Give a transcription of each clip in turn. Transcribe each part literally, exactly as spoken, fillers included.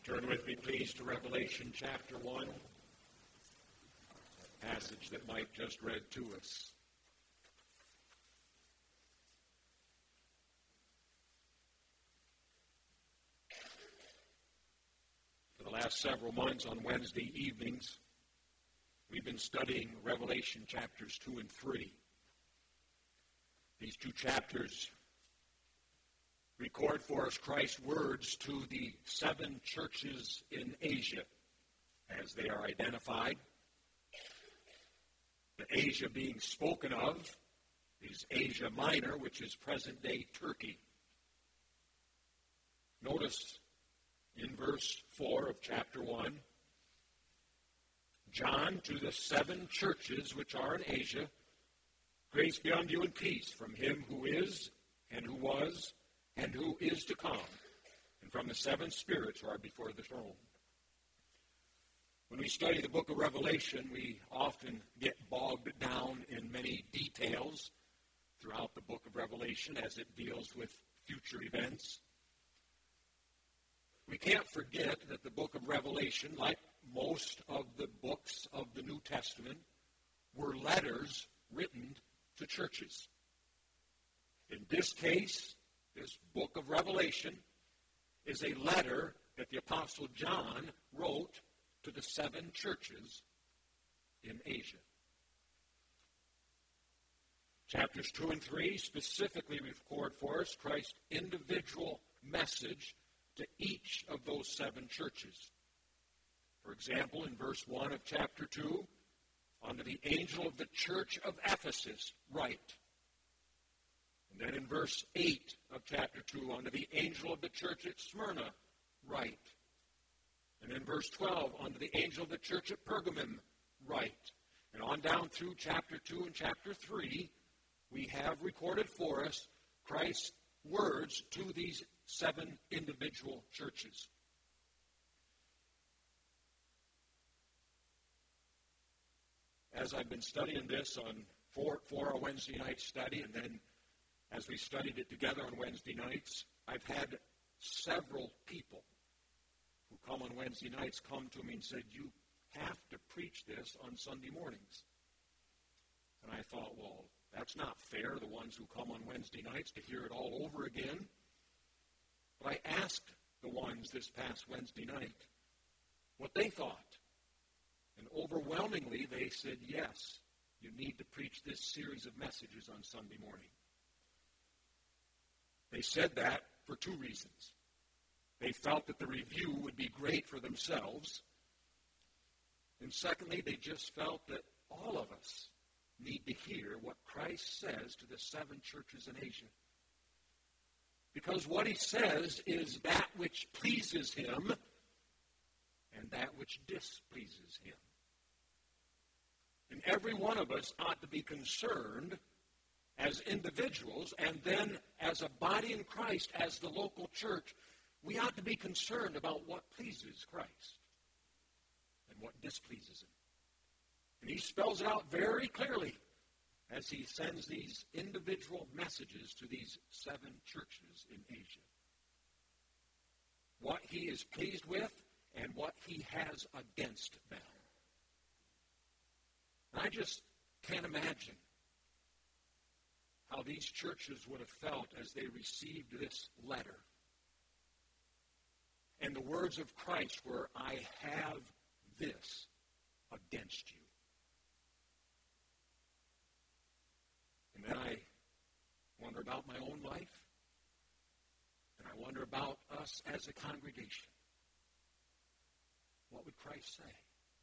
Turn with me, please, to Revelation chapter one, a passage that Mike just read to us. For the last several months on Wednesday evenings, we've been studying Revelation chapters two and three. These two chapters record for us Christ's words to the seven churches in Asia, as they are identified. The Asia being spoken of is Asia Minor, which is present-day Turkey. Notice in verse four of chapter one, John, to the seven churches which are in Asia, grace be unto you and peace from him who is, and who was, and who is to come, and from the seven spirits who are before the throne. When we study the book of Revelation, we often get bogged down in many details throughout the book of Revelation as it deals with future events. We can't forget that the book of Revelation, like most of the books of the New Testament, were letters written to churches. In this case, this book of Revelation is a letter that the Apostle John wrote to the seven churches in Asia. Chapters two and three specifically record for us Christ's individual message to each of those seven churches. For example, in verse one of chapter two, unto the angel of the church of Ephesus write. And then in verse eight of chapter two, unto the angel of the church at Smyrna write. And in verse twelve, unto the angel of the church at Pergamum write. And on down through chapter two and chapter three, we have recorded for us Christ's words to these seven individual churches. As I've been studying this on for, for a Wednesday night study, and then as we studied it together on Wednesday nights, I've had several people who come on Wednesday nights come to me and said, you have to preach this on Sunday mornings. And I thought, well, that's not fair, the ones who come on Wednesday nights to hear it all over again. But I asked the ones this past Wednesday night what they thought. And overwhelmingly, they said, yes, you need to preach this series of messages on Sunday morning. They said that for two reasons. They felt that the review would be great for themselves. And secondly, they just felt that all of us need to hear what Christ says to the seven churches in Asia. Because what he says is that which pleases him and that which displeases him. And every one of us ought to be concerned as individuals, and then as a body in Christ, as the local church, we ought to be concerned about what pleases Christ and what displeases him. And he spells it out very clearly as he sends these individual messages to these seven churches in Asia. What he is pleased with and what he has against them. And I just can't imagine how these churches would have felt as they received this letter. And the words of Christ were, I have this against you. And then I wonder about my own life, and I wonder about us as a congregation. What would Christ say?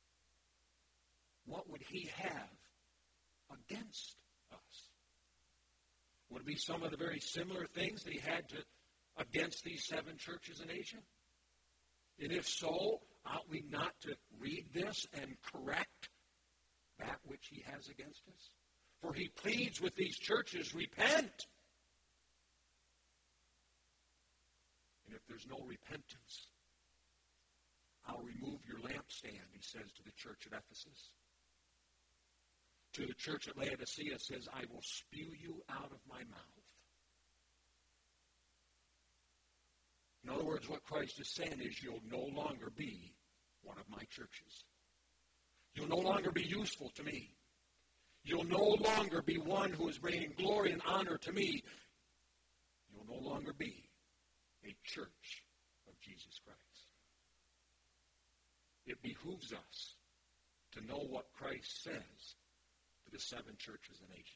What would he have against us? Would it be some of the very similar things that he had to against these seven churches in Asia? And if so, ought we not to read this and correct that which he has against us? For he pleads with these churches, repent. And if there's no repentance, I'll remove your lampstand, he says to the church at Ephesus. To the church at Laodicea says, I will spew you out of my mouth. In other words, words, what Christ is saying is you'll no longer be one of my churches. You'll no longer be useful to me. You'll no longer be one who is bringing glory and honor to me. You'll no longer be a church of Jesus Christ. It behooves us to know what Christ says to the seven churches in Asia.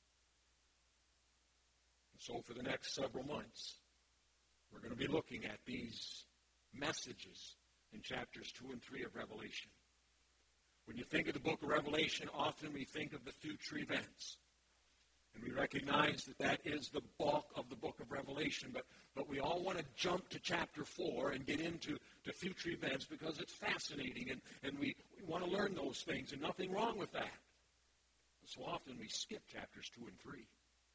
And so for the next several months, we're going to be looking at these messages in chapters two and three of Revelation. When you think of the book of Revelation, often we think of the future events. And we recognize that that is the bulk of the book of Revelation. But, but we all want to jump to chapter four and get into to future events because it's fascinating. And, and we, we want to learn those things. And nothing wrong with that. But so often we skip chapters two and three.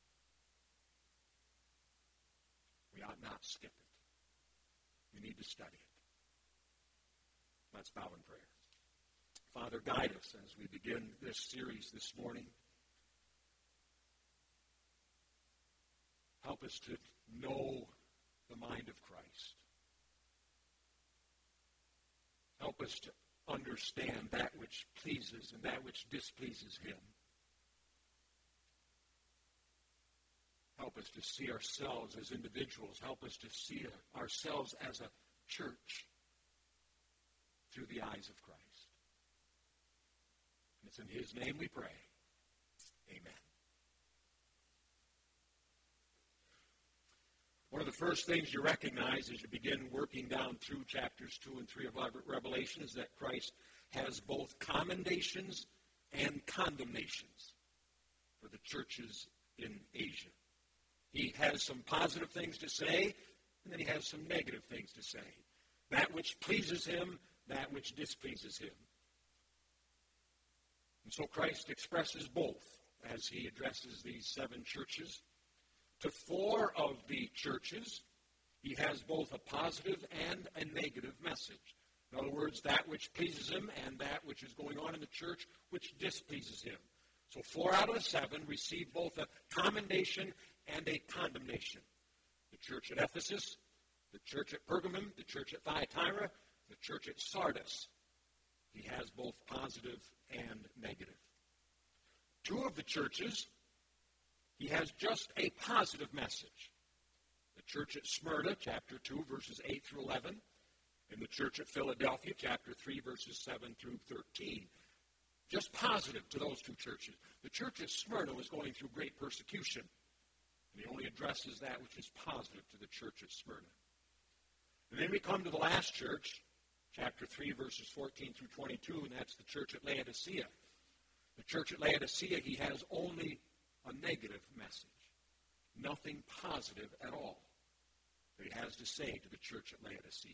We ought not skip it. We need to study it. Let's bow in prayer. Father, guide us as we begin this series this morning. Help us to know the mind of Christ. Help us to understand that which pleases and that which displeases Him. Help us to see ourselves as individuals. Help us to see ourselves as a church through the eyes of Christ. It's in His name we pray. Amen. One of the first things you recognize as you begin working down through chapters two and three of Revelation is that Christ has both commendations and condemnations for the churches in Asia. He has some positive things to say, and then He has some negative things to say. That which pleases Him, that which displeases Him. And so Christ expresses both as He addresses these seven churches. To four of the churches, He has both a positive and a negative message. In other words, that which pleases Him and that which is going on in the church which displeases Him. So four out of the seven receive both a commendation and a condemnation. The church at Ephesus, the church at Pergamum, the church at Thyatira, the church at Sardis. He has both positive and negative. Two of the churches, He has just a positive message. The church at Smyrna, chapter two, verses eight through eleven, and the church at Philadelphia, chapter three, verses seven through thirteen. Just positive to those two churches. The church at Smyrna was going through great persecution, and He only addresses that which is positive to the church at Smyrna. And then we come to the last church, chapter three, verses fourteen through twenty-two, and that's the church at Laodicea. The church at Laodicea, He has only a negative message. Nothing positive at all that He has to say to the church at Laodicea.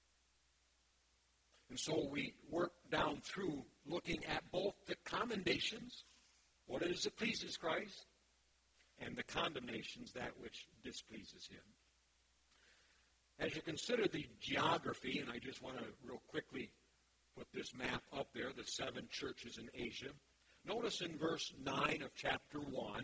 And so we work down through looking at both the commendations, what it is that pleases Christ, and the condemnations, that which displeases Him. As you consider the geography, and I just want to real quickly put this map up there, the seven churches in Asia. Notice in verse nine of chapter one,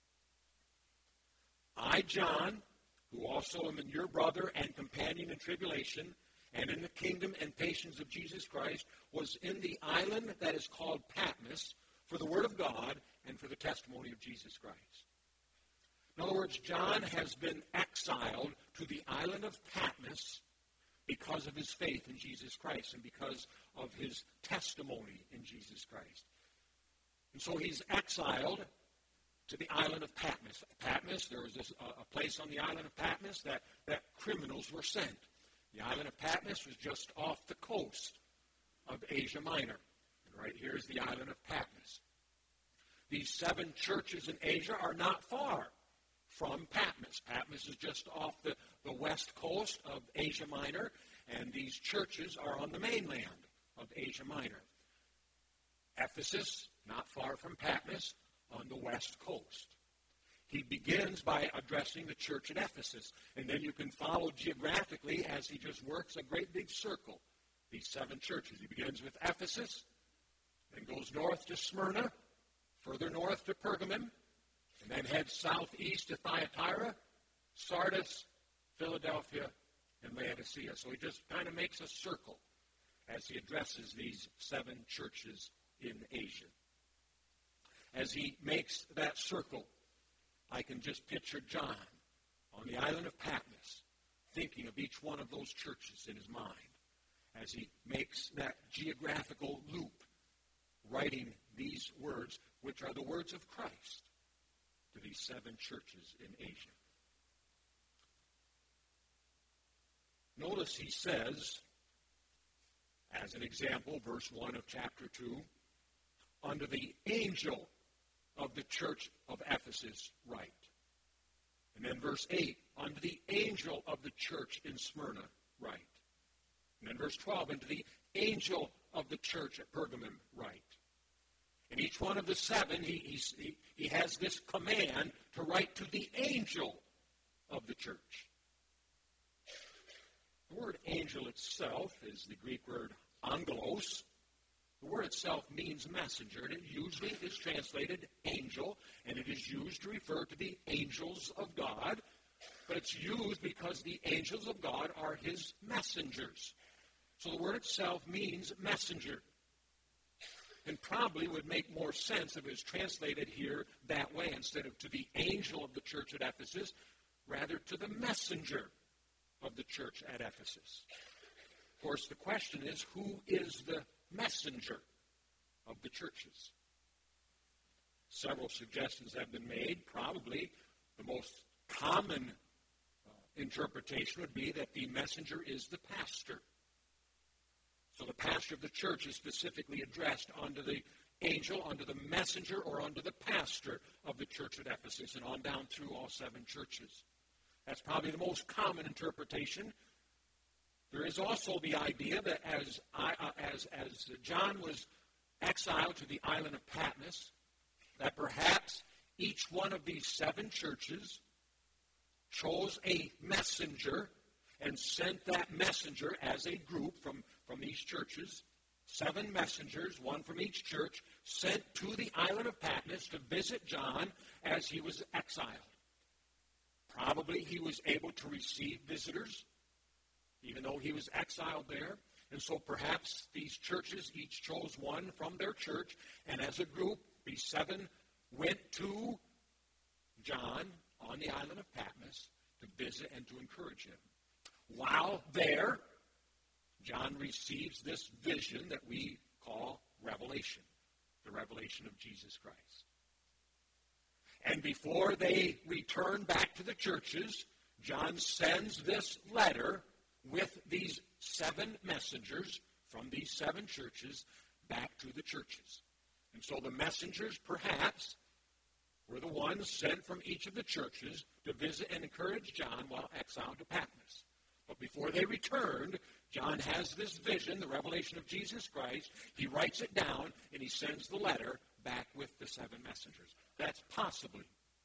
I, John, who also am your brother and companion in tribulation, and in the kingdom and patience of Jesus Christ, was in the island that is called Patmos for the word of God and for the testimony of Jesus Christ. In other words, John has been exiled to the island of Patmos because of his faith in Jesus Christ and because of his testimony in Jesus Christ. And so he's exiled to the island of Patmos. Patmos, there was this, uh, a place on the island of Patmos that, that criminals were sent. The island of Patmos was just off the coast of Asia Minor. And right here is the island of Patmos. These seven churches in Asia are not far from Patmos. Patmos is just off the, the west coast of Asia Minor, and these churches are on the mainland of Asia Minor. Ephesus, not far from Patmos, on the west coast. He begins by addressing the church at Ephesus, and then you can follow geographically as he just works a great big circle, these seven churches. He begins with Ephesus, then goes north to Smyrna, further north to Pergamum, and then heads southeast to Thyatira, Sardis, Philadelphia, and Laodicea. So he just kind of makes a circle as he addresses these seven churches in Asia. As he makes that circle, I can just picture John on the island of Patmos thinking of each one of those churches in his mind as he makes that geographical loop, writing these words, which are the words of Christ, to these seven churches in Asia. Notice he says, as an example, verse one of chapter two, unto the angel of the church of Ephesus write. And then verse eight, unto the angel of the church in Smyrna write. And then verse twelve, unto the angel of the church at Pergamum write. And each one of the seven, he, he, he has this command to write to the angel of the church. The word angel itself is the Greek word angelos. The word itself means messenger, and it usually is translated angel, and it is used to refer to the angels of God, but it's used because the angels of God are his messengers. So the word itself means messenger, and probably would make more sense if it was translated here that way instead of to the angel of the church at Ephesus, rather to the messenger of the church at Ephesus. Of course, the question is, who is the messenger of the churches? Several suggestions have been made. Probably the most common uh, interpretation would be that the messenger is the pastor. So the pastor of the church is specifically addressed unto the angel, unto the messenger, or unto the pastor of the church at Ephesus, and on down through all seven churches. That's probably the most common interpretation. There is also the idea that as, I, uh, as, as John was exiled to the island of Patmos, that perhaps each one of these seven churches chose a messenger and sent that messenger as a group from, from these churches, seven messengers, one from each church, sent to the island of Patmos to visit John as he was exiled. Probably he was able to receive visitors, even though he was exiled there. And so perhaps these churches each chose one from their church, and as a group, these seven went to John on the island of Patmos to visit and to encourage him. While there, John receives this vision that we call revelation, the revelation of Jesus Christ. And before they return back to the churches, John sends this letter with these seven messengers from these seven churches back to the churches. And so the messengers, perhaps, were the ones sent from each of the churches to visit and encourage John while exiled to Patmos. But before they returned, John has this vision, the revelation of Jesus Christ. He writes it down, and he sends the letter back with the seven messengers. That's possibly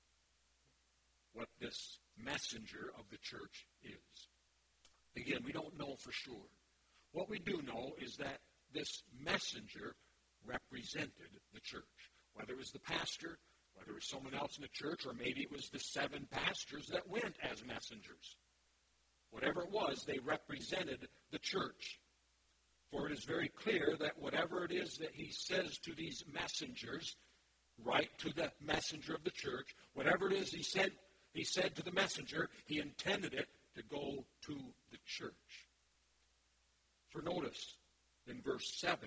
what this messenger of the church is. Again, we don't know for sure. What we do know is that this messenger represented the church. Whether it was the pastor, whether it was someone else in the church, or maybe it was the seven pastors that went as messengers. Whatever it was, they represented the church. For it is very clear that whatever it is that he says to these messengers, right to the messenger of the church, whatever it is he said, he said to the messenger, he intended it to go to the church. For notice, in verse seven,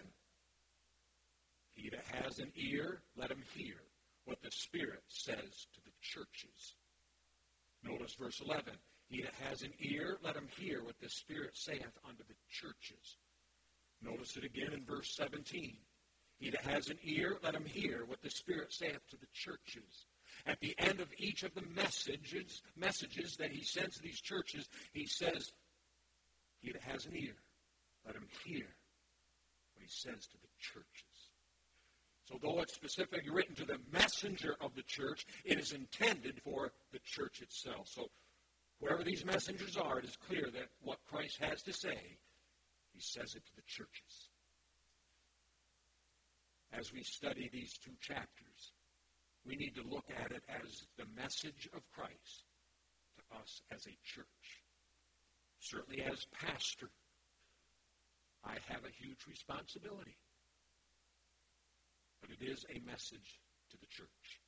he that has an ear, let him hear what the Spirit says to the churches. Notice verse eleven, he that has an ear, let him hear what the Spirit saith unto the churches. Notice it again in verse seventeen. He that has an ear, let him hear what the Spirit saith to the churches. At the end of each of the messages, messages that he sends to these churches, he says, he that has an ear, let him hear what he says to the churches. So though it's specifically written to the messenger of the church, it is intended for the church itself. So whoever these messengers are, it is clear that what Christ has to say, he says it to the churches. As we study these two chapters, we need to look at it as the message of Christ to us as a church. Certainly as pastor, I have a huge responsibility. But it is a message to the church.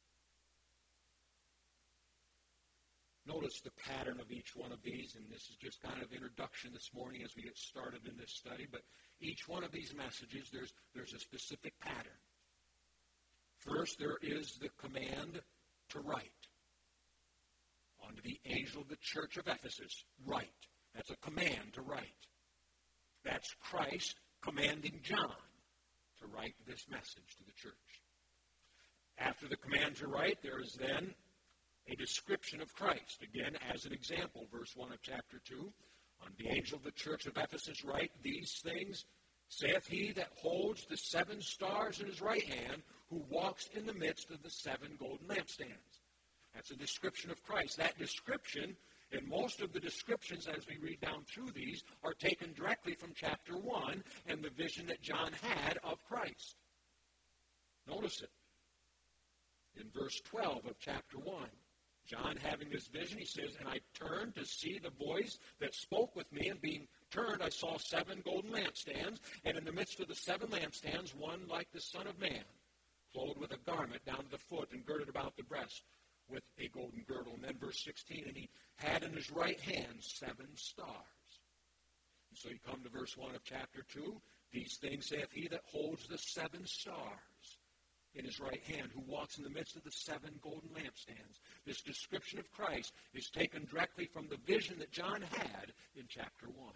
Notice the pattern of each one of these, and this is just kind of introduction this morning as we get started in this study, but each one of these messages, there's, there's a specific pattern. First, there is the command to write. On to the angel of the church of Ephesus, write. That's a command to write. That's Christ commanding John to write this message to the church. After the command to write, there is then a description of Christ. Again, as an example, verse one of chapter two, on the angel of the church of Ephesus write, these things saith he that holds the seven stars in his right hand, who walks in the midst of the seven golden lampstands. That's a description of Christ. That description, and most of the descriptions as we read down through these, are taken directly from chapter one and the vision that John had of Christ. Notice it. In verse twelve of chapter one, John having this vision, he says, and I turned to see the voice that spoke with me, and being turned, I saw seven golden lampstands, and in the midst of the seven lampstands, one like the Son of Man, clothed with a garment down to the foot, and girded about the breast with a golden girdle. And then verse sixteen, and he had in his right hand seven stars. And so you come to verse one of chapter two, these things saith he that holds the seven stars in his right hand, who walks in the midst of the seven golden lampstands. This description of Christ is taken directly from the vision that John had in chapter one.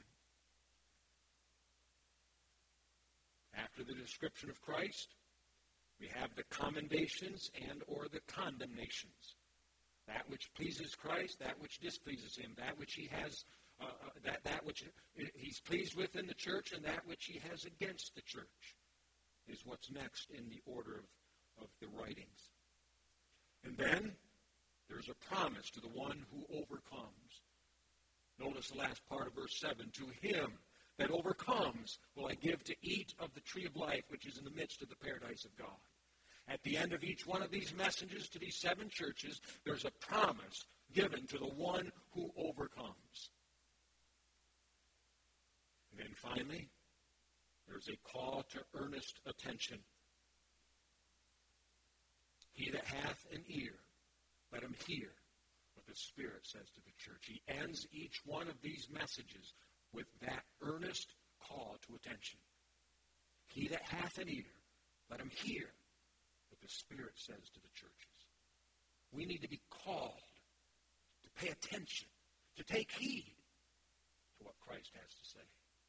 After the description of Christ, we have the commendations and or the condemnations. That which pleases Christ, that which displeases him, that which he has, uh, that, that which he's pleased with in the church, and that which he has against the church is what's next in the order of of the writings. And then there's a promise to the one who overcomes. Notice the last part of verse seven. To him that overcomes will I give to eat of the tree of life, which is in the midst of the paradise of God. At the end of each one of these messages to these seven churches, there's a promise given to the one who overcomes. And then finally, there's a call to earnest attention. He that hath an ear, let him hear what the Spirit says to the church. He ends each one of these messages with that earnest call to attention. He that hath an ear, let him hear what the Spirit says to the churches. We need to be called to pay attention, to take heed to what Christ has to say.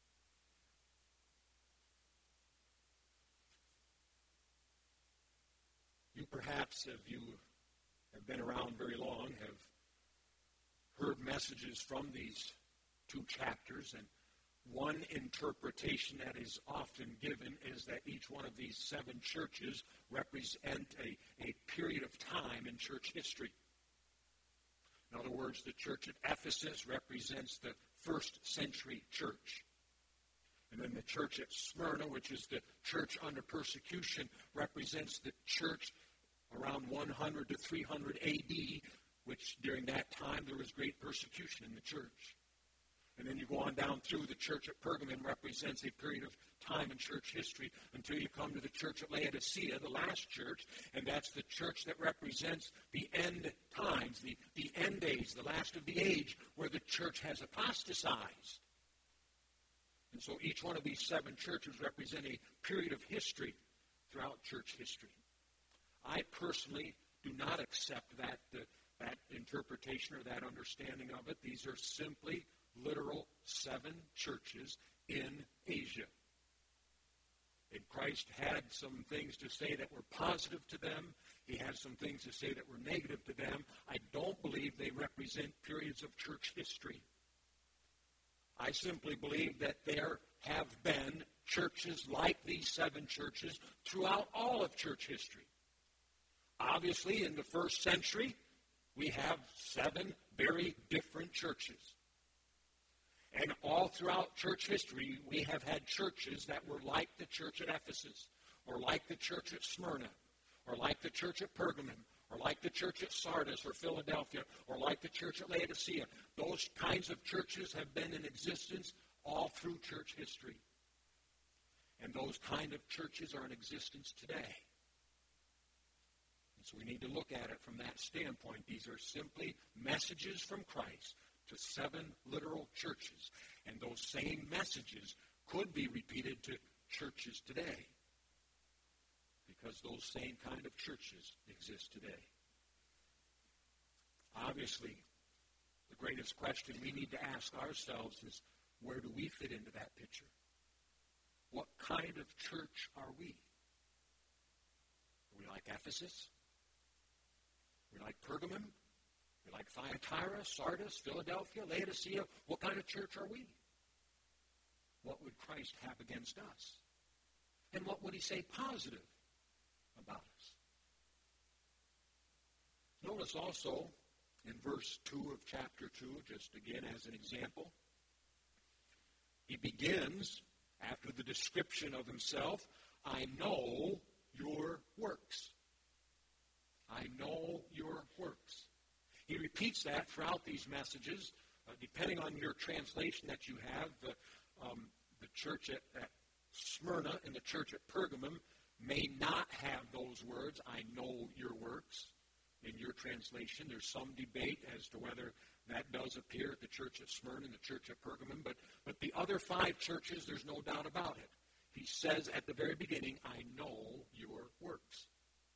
You perhaps, if you have been around very long, have heard messages from these two chapters, and one interpretation that is often given is that each one of these seven churches represent a, a period of time in church history. In other words, the church at Ephesus represents the first century church. And then the church at Smyrna, which is the church under persecution, represents the church around one hundred to three hundred A D, which during that time there was great persecution in the church. And then you go on down through, the church at Pergamum represents a period of time in church history until you come to the church at Laodicea, the last church, and that's the church that represents the end times, the, the end days, the last of the age, where the church has apostatized. And so each one of these seven churches represent a period of history throughout church history. I personally do not accept that, uh, that interpretation or that understanding of it. These are simply literal seven churches in Asia. And Christ had some things to say that were positive to them. He had some things to say that were negative to them. I don't believe they represent periods of church history. I simply believe that there have been churches like these seven churches throughout all of church history. Obviously, in the first century, we have seven very different churches. And all throughout church history, we have had churches that were like the church at Ephesus, or like the church at Smyrna, or like the church at Pergamum, or like the church at Sardis or Philadelphia, or like the church at Laodicea. Those kinds of churches have been in existence all through church history. And those kind of churches are in existence today. And so we need to look at it from that standpoint. These are simply messages from Christ to seven literal churches. And those same messages could be repeated to churches today, because those same kind of churches exist today. Obviously, the greatest question we need to ask ourselves is, where do we fit into that picture? What kind of church are we? Are we like Ephesus? Are we like Pergamum? Are we like Thyatira, Sardis, Philadelphia, Laodicea? What kind of church are we? What would Christ have against us? And what would he say positive about us? Notice also in verse two of chapter two, just again as an example, he begins, after the description of himself, I know your works. I know your works. He repeats that throughout these messages, uh, depending on your translation that you have. The, um, the church at, at Smyrna and the church at Pergamum may not have those words, I know your works, in your translation. There's some debate as to whether that does appear at the church at Smyrna and the church at Pergamum, but, but the other five churches, there's no doubt about it. He says at the very beginning, I know your works.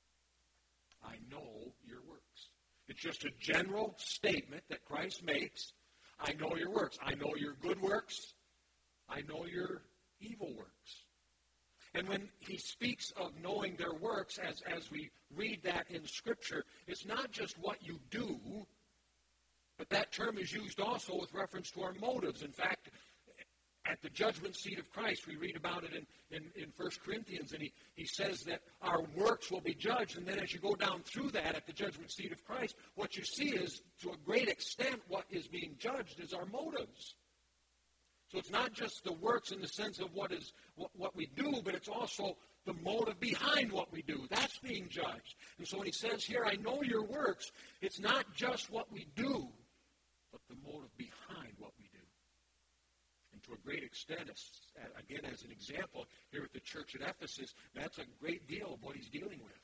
I know your works. It's just a general statement that Christ makes. I know your works. I know your good works. I know your evil works. And when he speaks of knowing their works, as, as we read that in Scripture, it's not just what you do, but that term is used also with reference to our motives. In fact, at the judgment seat of Christ, we read about it in, in, in First Corinthians, and he, he says that our works will be judged. And then as you go down through that at the judgment seat of Christ, what you see is, to a great extent, what is being judged is our motives. So it's not just the works in the sense of what is what, what we do, but it's also the motive behind what we do. That's being judged. And so when he says here, I know your works, it's not just what we do, but the motive behind what we do. And to a great extent, again, as an example, here at the church at Ephesus, that's a great deal of what he's dealing with.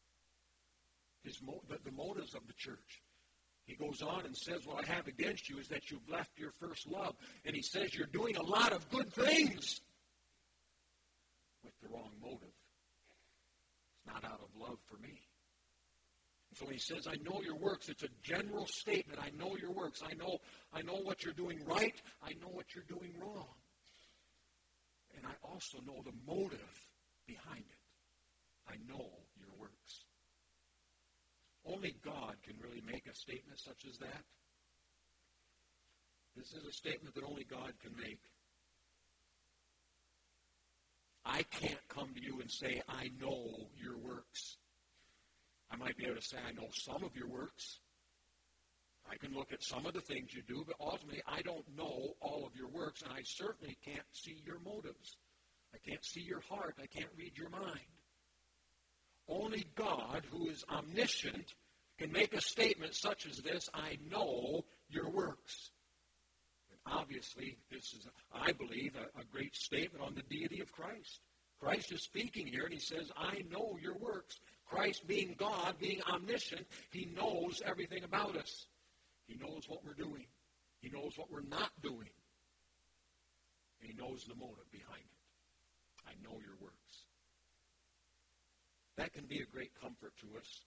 His mo- the, the motives of the church. He goes on and says, what I have against you is that you've left your first love. And he says you're doing a lot of good things with the wrong motive. It's not out of love for me. And so when he says, I know your works, it's a general statement. I know your works. I know, I know what you're doing right. I know what you're doing wrong. And I also know the motive behind it. I know your works. Only God can really make a statement such as that. This is a statement that only God can make. I can't come to you and say, I know your works. I might be able to say, I know some of your works. I can look at some of the things you do, but ultimately I don't know all of your works, and I certainly can't see your motives. I can't see your heart. I can't read your mind. Only God, who is omniscient, can make a statement such as this, I know your works. And obviously, this is, I believe, a, a great statement on the deity of Christ. Christ is speaking here, and he says, I know your works. Christ being God, being omniscient, he knows everything about us. He knows what we're doing. He knows what we're not doing. And he knows the motive behind it. I know your works. That can be a great comfort to us.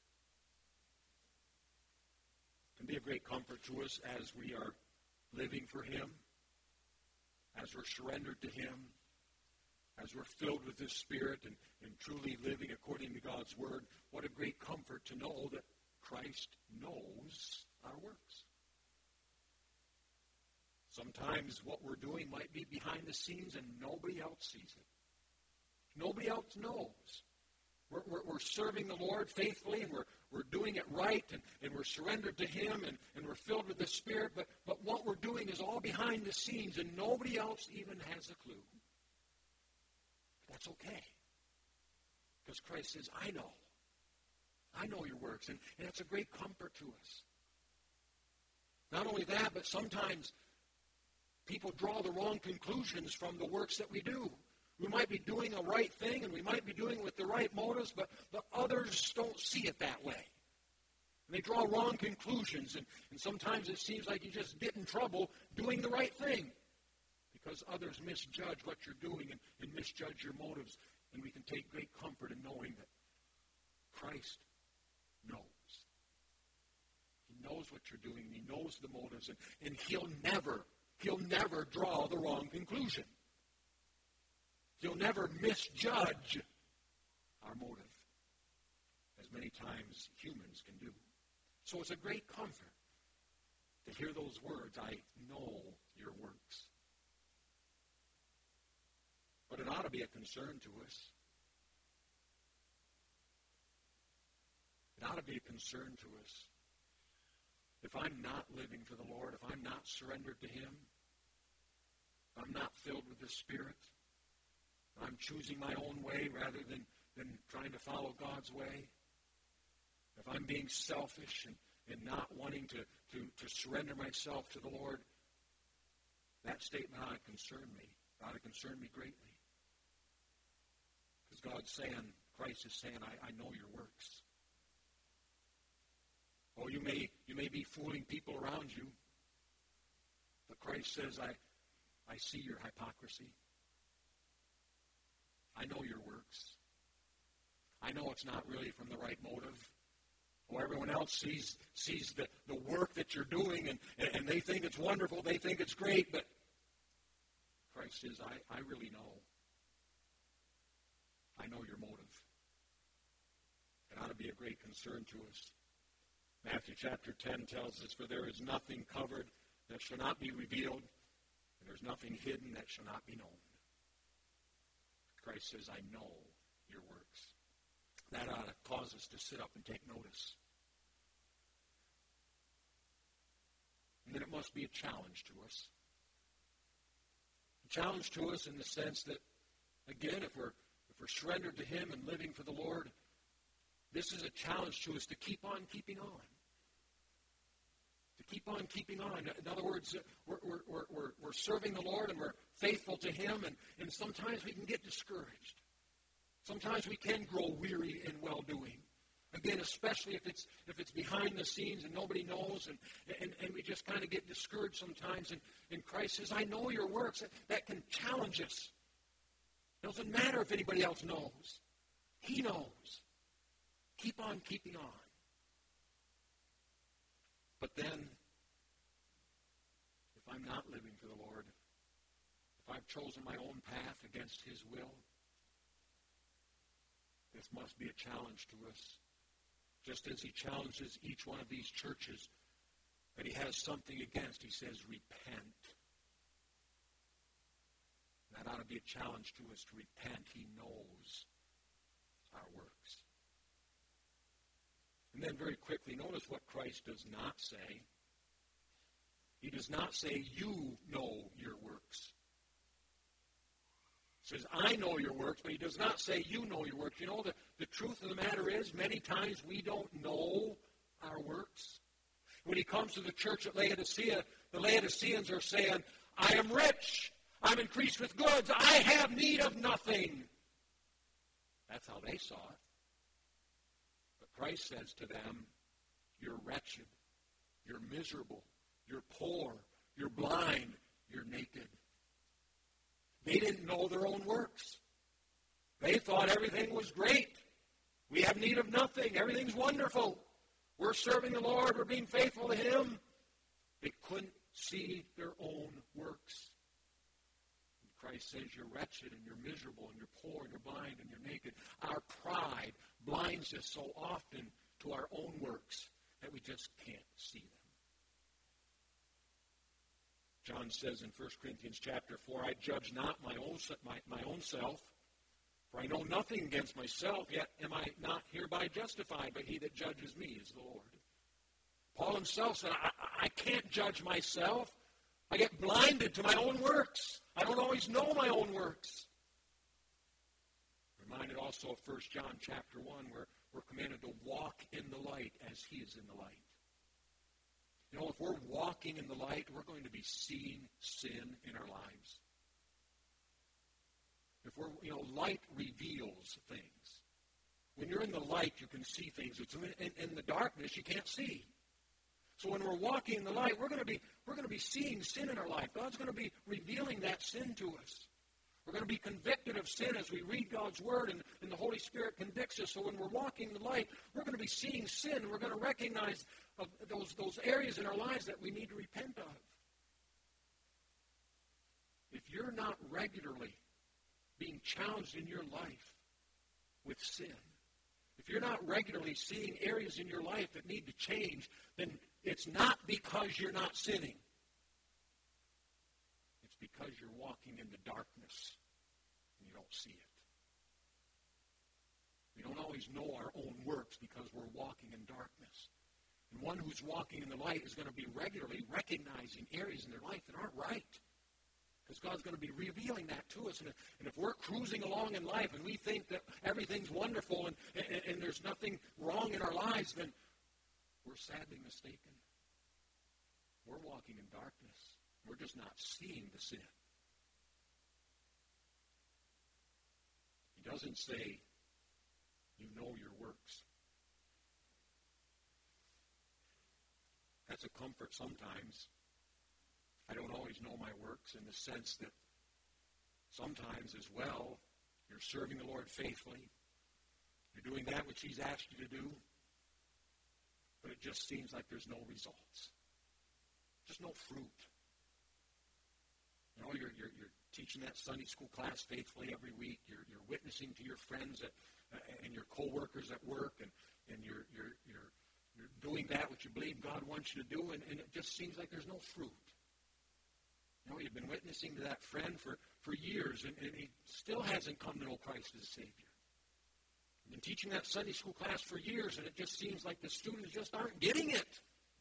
It can be a great comfort to us as we are living for him, as we're surrendered to him, as we're filled with his Spirit and, and truly living according to God's word. What a great comfort to know that Christ knows our works. Sometimes what we're doing might be behind the scenes and nobody else sees it. Nobody else knows. We're, we're, we're serving the Lord faithfully, and we're, we're doing it right, and, and we're surrendered to him, and, and we're filled with the Spirit, but, but what we're doing is all behind the scenes, and nobody else even has a clue. That's okay. Because Christ says, I know. I know your works. And, and it's a great comfort to us. Not only that, but sometimes people draw the wrong conclusions from the works that we do. We might be doing a right thing, and we might be doing it with the right motives, but, but others don't see it that way. And they draw wrong conclusions, and, and sometimes it seems like you just get in trouble doing the right thing because others misjudge what you're doing and, and misjudge your motives. And we can take great comfort in knowing that Christ knows. He knows what you're doing. He knows the motives, and, and he'll never, he'll never draw the wrong conclusion. He'll never misjudge our motive, as many times humans can do. So it's a great comfort to hear those words, I know your works. But it ought to be a concern to us. It ought to be a concern to us. If I'm not living for the Lord, if I'm not surrendered to him, if I'm not filled with the Spirit, if I'm choosing my own way rather than, than trying to follow God's way, if I'm being selfish and, and not wanting to, to, to surrender myself to the Lord, that statement ought to concern me. It ought to concern me greatly. Because God's saying, Christ is saying, I, I know your works. Oh, you may you may be fooling people around you, but Christ says, I, I see your hypocrisy. I know your works. I know it's not really from the right motive. Or everyone else sees sees the, the work that you're doing, and, and they think it's wonderful, they think it's great, but Christ says, I, I really know. I know your motive. It ought to be a great concern to us. Matthew chapter ten tells us, for there is nothing covered that shall not be revealed, and there's nothing hidden that shall not be known. Christ says, I know your works. That ought to cause us to sit up and take notice. And then it must be a challenge to us. A challenge to us in the sense that, again, if we're if we're surrendered to him and living for the Lord, this is a challenge to us to keep on keeping on. To keep on keeping on. In other words, we're, we're, we're, we're serving the Lord and we're faithful to him, and, and sometimes we can get discouraged. Sometimes we can grow weary in well-doing. Again, especially if it's if it's behind the scenes and nobody knows, and, and, and we just kind of get discouraged sometimes. And, and Christ says, I know your works. That, that can challenge us. It doesn't matter if anybody else knows. He knows. Keep on keeping on. But then, if I'm not living for the Lord, if I've chosen my own path against his will, this must be a challenge to us. Just as he challenges each one of these churches that he has something against, he says, repent. That ought to be a challenge to us to repent. He knows our works. And then very quickly, notice what Christ does not say. He does not say, you know your works. He says, I know your works, but he does not say, you know your works. You know, the, the truth of the matter is, many times we don't know our works. When he comes to the church at Laodicea, the Laodiceans are saying, I am rich. I'm increased with goods. I have need of nothing. That's how they saw it. But Christ says to them, you're wretched. You're miserable. You're poor. You're blind. You're naked. They didn't know their own works. They thought everything was great. We have need of nothing. Everything's wonderful. We're serving the Lord. We're being faithful to him. They couldn't see their own works. And Christ says you're wretched and you're miserable and you're poor and you're blind and you're naked. Our pride blinds us so often to our own works that we just can't see them. John says in First Corinthians chapter four, I judge not my own, my, my own self, for I know nothing against myself, yet am I not hereby justified, but he that judges me is the Lord. Paul himself said, I, I can't judge myself. I get blinded to my own works. I don't always know my own works. Reminded also of First John chapter one, where, we're commanded to walk in the light as he is in the light. You know, if we're walking in the light, we're going to be seeing sin in our lives. If we're, you know, light reveals things. When you're in the light, you can see things. It's in, in the darkness, you can't see. So when we're walking in the light, we're going to be we're going to be seeing sin in our life. God's going to be revealing that sin to us. We're going to be convicted of sin as we read God's Word, and, and the Holy Spirit convicts us. So when we're walking in the light, we're going to be seeing sin. We're going to recognize of those, those areas in our lives that we need to repent of. If you're not regularly being challenged in your life with sin, if you're not regularly seeing areas in your life that need to change, then it's not because you're not sinning. It's because you're walking in the darkness and you don't see it. We don't always know our own works because we're walking in darkness. And one who's walking in the light is going to be regularly recognizing areas in their life that aren't right. Because God's going to be revealing that to us. And if, and if we're cruising along in life and we think that everything's wonderful and, and, and there's nothing wrong in our lives, then we're sadly mistaken. We're walking in darkness. We're just not seeing the sin. He doesn't say, you know your works. That's a comfort sometimes. I don't always know my works in the sense that sometimes as well, you're serving the Lord faithfully. You're doing that which he's asked you to do. But it just seems like there's no results. Just no fruit. You know, you're, you're, you're teaching that Sunday school class faithfully every week. You're, you're witnessing to your friends at, uh, and your co-workers at work. And, and you're, you're, you're, you're doing that which you believe God wants you to do. And, and it just seems like there's no fruit. You know, you've been witnessing to that friend for, for years, and, and he still hasn't come to know Christ as a Savior. You've been teaching that Sunday school class for years, and it just seems like the students just aren't getting it.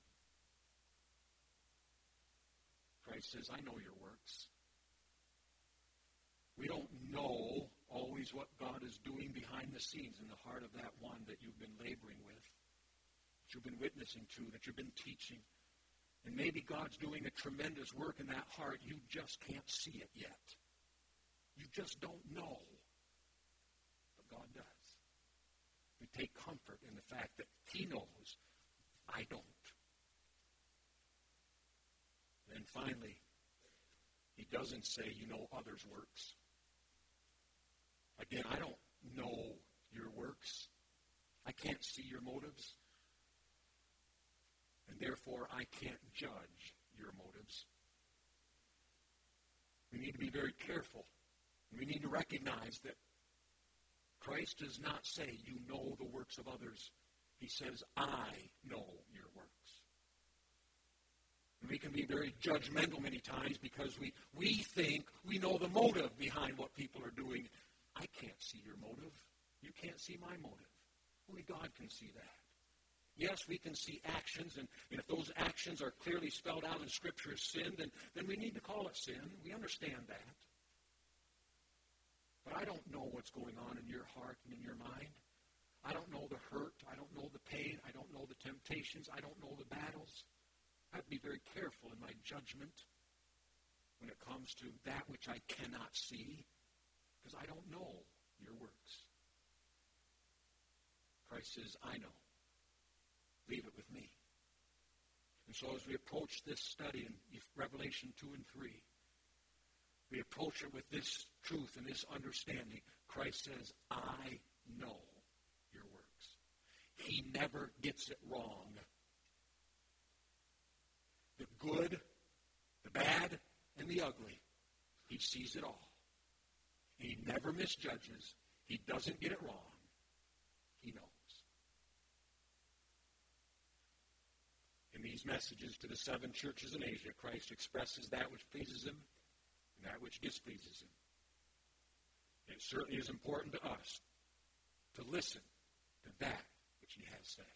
Christ says, I know your works. We don't know always what God is doing behind the scenes in the heart of that one that you've been laboring with, that you've been witnessing to, that you've been teaching. And maybe God's doing a tremendous work in that heart. You just can't see it yet. You just don't know. But God does. We take comfort in the fact that he knows. I don't. And finally, he doesn't say, you know others' works. Again, I don't know your works. I can't see your motives. And therefore, I can't judge your motives. We need to be very careful. We need to recognize that Christ does not say, you know the works of others. He says, I know your works. And we can be very judgmental many times because we, we think we know the motive behind what people are doing. I can't see your motive. You can't see my motive. Only God can see that. Yes, we can see actions, and, and if those actions are clearly spelled out in Scripture as sin, then, then we need to call it sin. We understand that. But I don't know what's going on in your heart and in your mind. I don't know the hurt. I don't know the pain. I don't know the temptations. I don't know the battles. I have to be very careful in my judgment when it comes to that which I cannot see, because I don't know your works. Christ says, I know. Leave it with me. And so as we approach this study in Revelation two and three, we approach it with this truth and this understanding. Christ says, I know your works. He never gets it wrong. The good, the bad, and the ugly, he sees it all. He never misjudges. He doesn't get it wrong. He knows. In these messages to the seven churches in Asia, Christ expresses that which pleases him and that which displeases him. And it certainly is important to us to listen to that which he has said.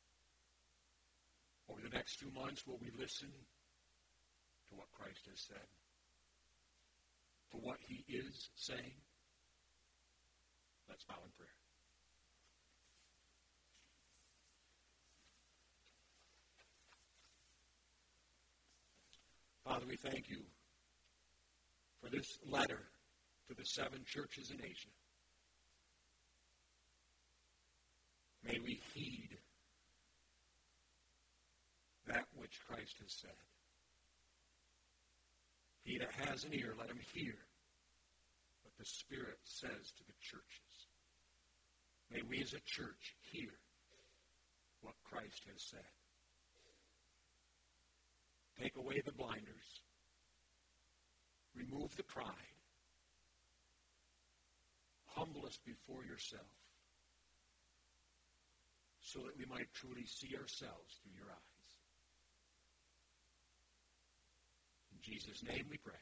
Over the next few months, will we listen to what Christ has said? To what he is saying? Let's bow in prayer. thank you for this letter to the seven churches in Asia. May we heed that which Christ has said. He that has an ear, let him hear what the Spirit says to the churches. May we as a church hear what Christ has said. Take away the blinders. Remove the pride. Humble us before yourself so that we might truly see ourselves through your eyes. In Jesus' name we pray.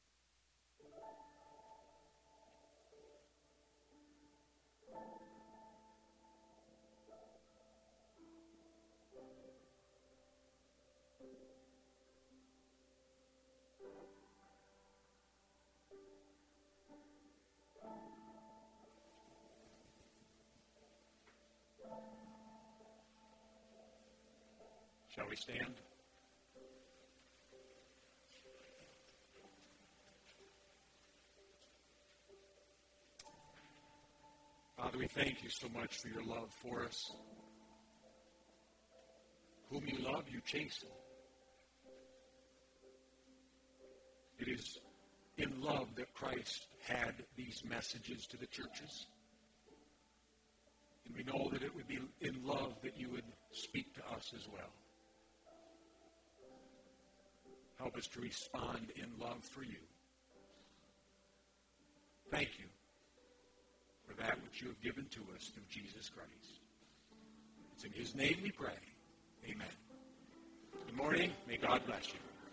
Shall we stand? Father, we thank you so much for your love for us. Whom you love, you chasten. It is in love that Christ had these messages to the churches. And we know that it would be in love that you would speak to us as well. Help us to respond in love for you. Thank you for that which you have given to us through Jesus Christ. It's in his name we pray. Amen. Good morning. May God bless you.